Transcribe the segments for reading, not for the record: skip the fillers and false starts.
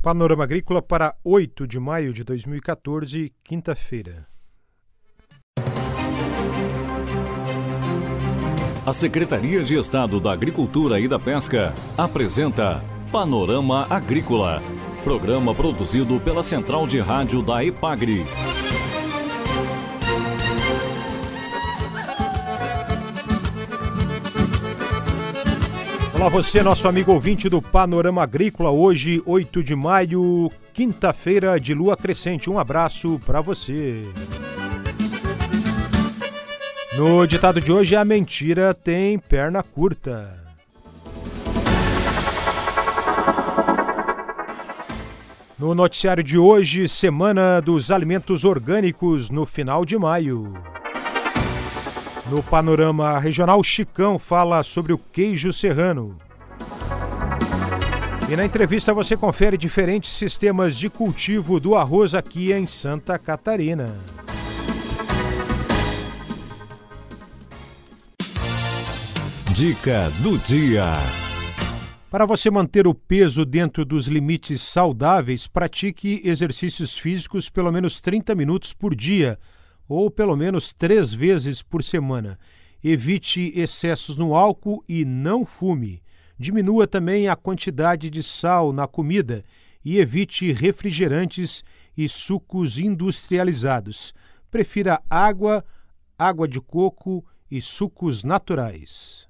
Panorama Agrícola para 8 de maio de 2014, quinta-feira. A Secretaria de Estado da Agricultura e da Pesca apresenta Panorama Agrícola, programa produzido pela Central de Rádio da EPAGRE. Olá você, nosso amigo ouvinte do Panorama Agrícola, hoje 8 de maio, quinta-feira de lua crescente. Um abraço para você. No ditado de hoje, a mentira tem perna curta. No noticiário de hoje, Semana dos Alimentos Orgânicos no final de maio. No Panorama Regional, Chicão fala sobre o queijo serrano. E na entrevista você confere diferentes sistemas de cultivo do arroz aqui em Santa Catarina. Dica do dia. Para você manter o peso dentro dos limites saudáveis, pratique exercícios físicos pelo menos 30 minutos por dia, ou pelo menos 3 vezes por semana. Evite excessos no álcool e não fume. Diminua também a quantidade de sal na comida e evite refrigerantes e sucos industrializados. Prefira água, água de coco e sucos naturais.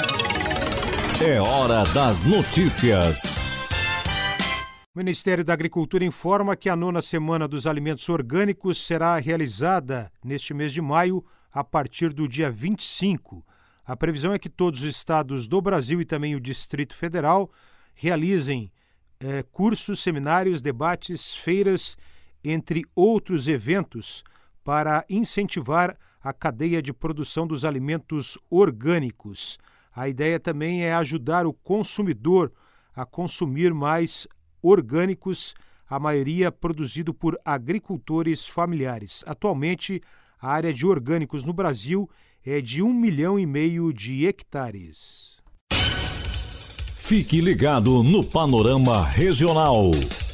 É hora das notícias. O Ministério da Agricultura informa que a 9ª Semana dos Alimentos Orgânicos será realizada neste mês de maio, a partir do dia 25. A previsão é que todos os estados do Brasil e também o Distrito Federal realizem cursos, seminários, debates, feiras, entre outros eventos, para incentivar a cadeia de produção dos alimentos orgânicos. A ideia também é ajudar o consumidor a consumir mais orgânicos, a maioria produzido por agricultores familiares. Atualmente, a área de orgânicos no Brasil é de 1,5 milhão de hectares. Fique ligado no Panorama Regional.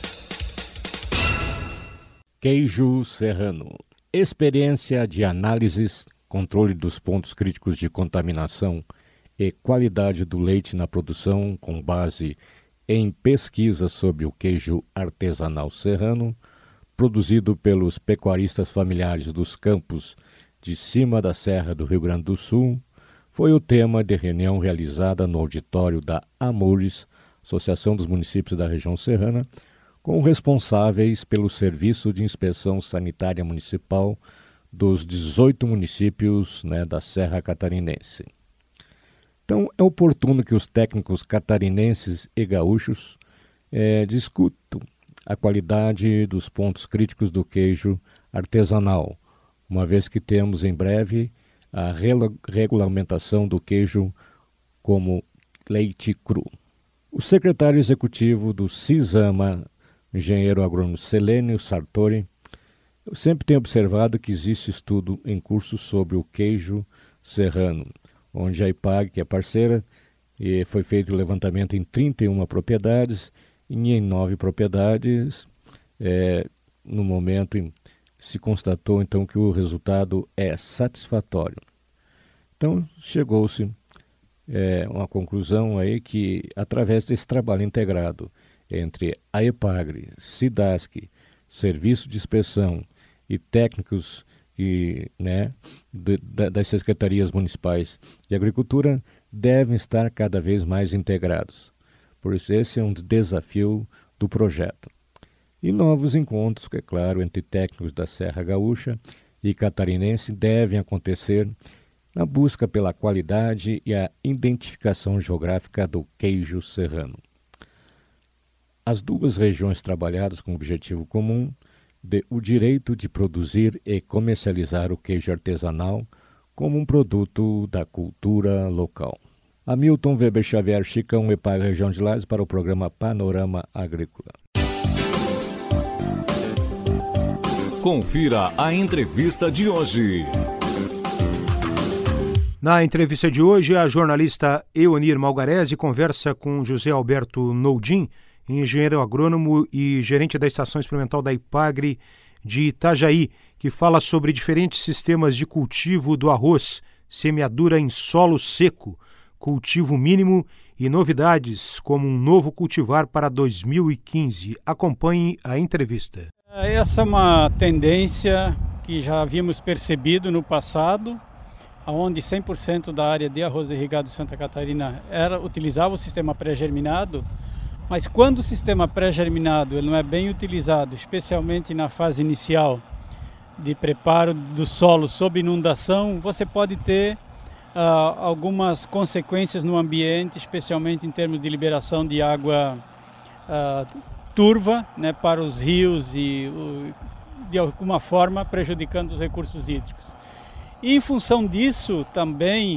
Queijo serrano. Experiência de análises, controle dos pontos críticos de contaminação e qualidade do leite na produção com base em pesquisa sobre o queijo artesanal serrano, produzido pelos pecuaristas familiares dos campos de cima da Serra do Rio Grande do Sul, foi o tema de reunião realizada no auditório da AMURES, Associação dos Municípios da Região Serrana, com responsáveis pelo Serviço de Inspeção Sanitária Municipal dos 18 municípios da Serra Catarinense. Então, é oportuno que os técnicos catarinenses e gaúchos discutam a qualidade dos pontos críticos do queijo artesanal, uma vez que temos em breve a regulamentação do queijo como leite cru. O secretário executivo do CISAMA, engenheiro agrônomo Selênio Sartori, sempre tem observado que existe estudo em curso sobre o queijo serrano, onde a EPAGRE, que é parceira, foi feito o levantamento em 31 propriedades, e em 9 propriedades, no momento, se constatou então que o resultado é satisfatório. Então, chegou-se uma conclusão aí que, através desse trabalho integrado entre a EPAGRE, SIDASC, Serviço de Inspeção e técnicos das secretarias municipais de agricultura, devem estar cada vez mais integrados. Por isso, esse é um desafio do projeto. E novos encontros, é claro, entre técnicos da Serra Gaúcha e catarinense devem acontecer na busca pela qualidade e a identificação geográfica do queijo serrano. As duas regiões trabalhadas com o objetivo comum o direito de produzir e comercializar o queijo artesanal como um produto da cultura local. Hamilton Weber Xavier, Chicão, EPAGRE, Região de Lages, para o programa Panorama Agrícola. Confira a entrevista de hoje. Na entrevista de hoje, a jornalista Eonir Malgarese conversa com José Alberto Noudin, engenheiro agrônomo e gerente da Estação Experimental da IPAGRE de Itajaí, que fala sobre diferentes sistemas de cultivo do arroz, semeadura em solo seco, cultivo mínimo e novidades como um novo cultivar para 2015. Acompanhe a entrevista. Essa é uma tendência que já havíamos percebido no passado, onde 100% da área de arroz irrigado de Santa Catarina utilizava o sistema pré-germinado, mas quando o sistema pré-germinado ele não é bem utilizado, especialmente na fase inicial de preparo do solo sob inundação, você pode ter algumas consequências no ambiente, especialmente em termos de liberação de água turva, né, para os rios e de alguma forma prejudicando os recursos hídricos. E em função disso também,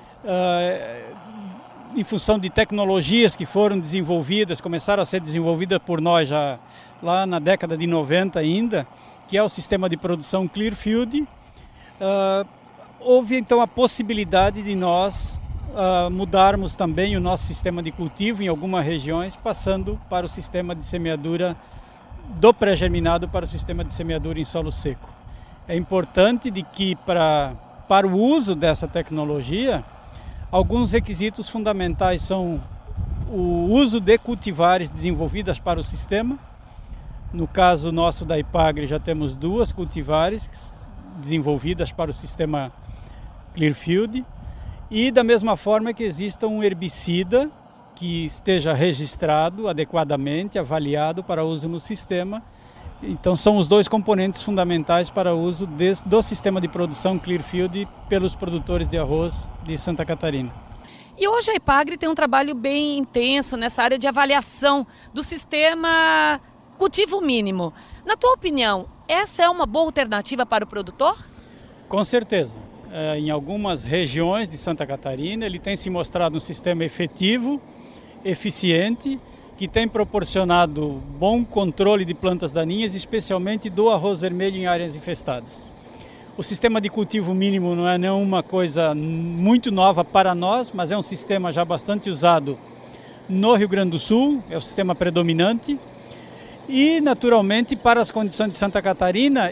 em função de tecnologias que foram desenvolvidas, começaram a ser desenvolvidas por nós já lá na década de 90 ainda, que é o sistema de produção Clearfield, houve então a possibilidade de nós mudarmos também o nosso sistema de cultivo em algumas regiões, passando para o sistema de semeadura do pré-germinado para o sistema de semeadura em solo seco. É importante de que para o uso dessa tecnologia, alguns requisitos fundamentais são o uso de cultivares desenvolvidas para o sistema. No caso nosso da IPAGRE já temos 2 cultivares desenvolvidas para o sistema Clearfield e da mesma forma que exista um herbicida que esteja registrado adequadamente, avaliado para uso no sistema. Então são os 2 componentes fundamentais para o uso do sistema de produção Clearfield pelos produtores de arroz de Santa Catarina. E hoje a IPAGRE tem um trabalho bem intenso nessa área de avaliação do sistema cultivo mínimo. Na tua opinião, essa é uma boa alternativa para o produtor? Com certeza. Em algumas regiões de Santa Catarina ele tem se mostrado um sistema efetivo, eficiente, que tem proporcionado bom controle de plantas daninhas, especialmente do arroz vermelho em áreas infestadas. O sistema de cultivo mínimo não é nenhuma coisa muito nova para nós, mas é um sistema já bastante usado no Rio Grande do Sul, é o sistema predominante. E, naturalmente, para as condições de Santa Catarina,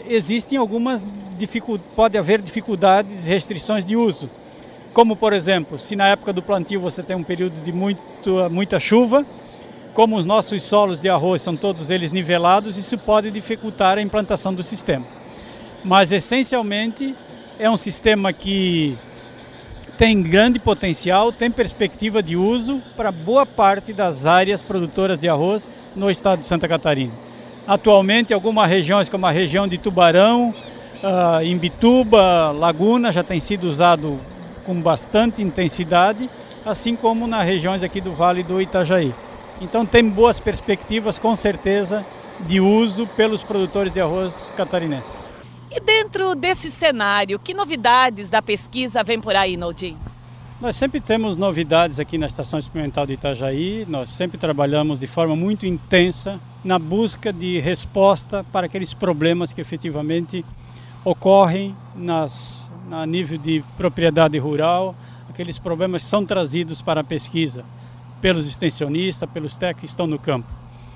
pode haver dificuldades, restrições de uso. Como, por exemplo, se na época do plantio você tem um período de muita chuva, como os nossos solos de arroz são todos eles nivelados, isso pode dificultar a implantação do sistema. Mas, essencialmente, é um sistema que tem grande potencial, tem perspectiva de uso para boa parte das áreas produtoras de arroz no estado de Santa Catarina. Atualmente, algumas regiões, como a região de Tubarão, Imbituba, Laguna, já tem sido usado com bastante intensidade, assim como nas regiões aqui do Vale do Itajaí. Então tem boas perspectivas, com certeza, de uso pelos produtores de arroz catarinenses. E dentro desse cenário, que novidades da pesquisa vem por aí, Noldim? Nós sempre temos novidades aqui na Estação Experimental de Itajaí, nós sempre trabalhamos de forma muito intensa na busca de resposta para aqueles problemas que efetivamente ocorrem a nível de propriedade rural, aqueles problemas que são trazidos para a pesquisa pelos extensionistas, pelos técnicos que estão no campo.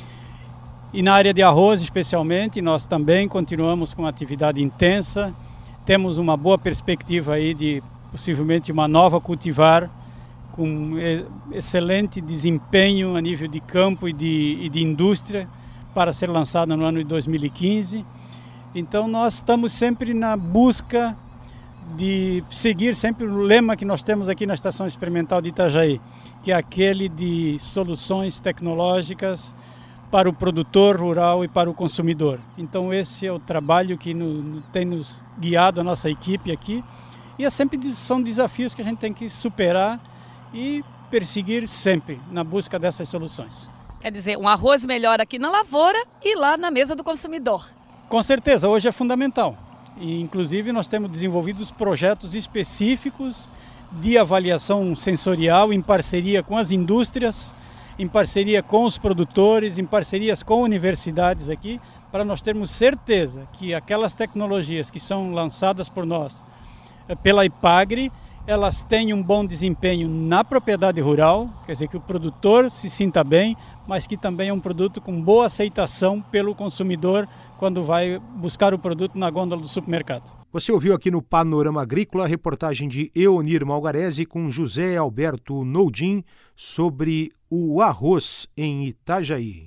E na área de arroz, especialmente, nós também continuamos com atividade intensa, temos uma boa perspectiva aí de possivelmente uma nova cultivar com excelente desempenho a nível de campo e de indústria para ser lançada no ano de 2015. Então nós estamos sempre na busca de seguir sempre o lema que nós temos aqui na Estação Experimental de Itajaí, que é aquele de soluções tecnológicas para o produtor rural e para o consumidor. Então esse é o trabalho que tem nos guiado a nossa equipe aqui, e são desafios que a gente tem que superar e perseguir sempre na busca dessas soluções. Quer dizer, um arroz melhor aqui na lavoura e lá na mesa do consumidor. Com certeza, hoje é fundamental. E, inclusive, nós temos desenvolvido projetos específicos de avaliação sensorial em parceria com as indústrias, em parceria com os produtores, em parcerias com universidades aqui, para nós termos certeza que aquelas tecnologias que são lançadas por nós, pela IPAGRE, elas tenham um bom desempenho na propriedade rural, quer dizer, que o produtor se sinta bem, mas que também é um produto com boa aceitação pelo consumidor quando vai buscar o produto na gôndola do supermercado. Você ouviu aqui no Panorama Agrícola a reportagem de Eonir Malgarese com José Alberto Noudin sobre o arroz em Itajaí.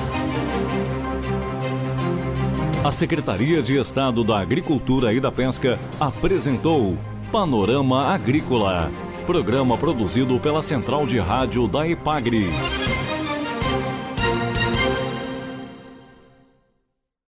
A Secretaria de Estado da Agricultura e da Pesca apresentou Panorama Agrícola, programa produzido pela Central de Rádio da EPAGRE.